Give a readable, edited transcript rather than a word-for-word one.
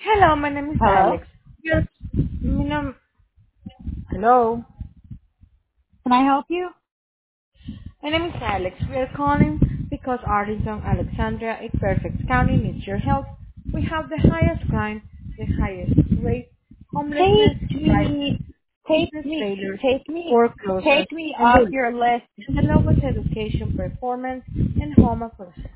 Hello, my name is Hello? Alex. Yes, my name, hello. Can I help you? My name is Alex. We are calling because Arlington, Alexandria, a perfect county needs your help. We have the highest crime, the highest rate, homelessness, Take crime, me, take business me, failures, take me, foreclosures, take me and off bullying, your list. and the lowest education performance and home oppression.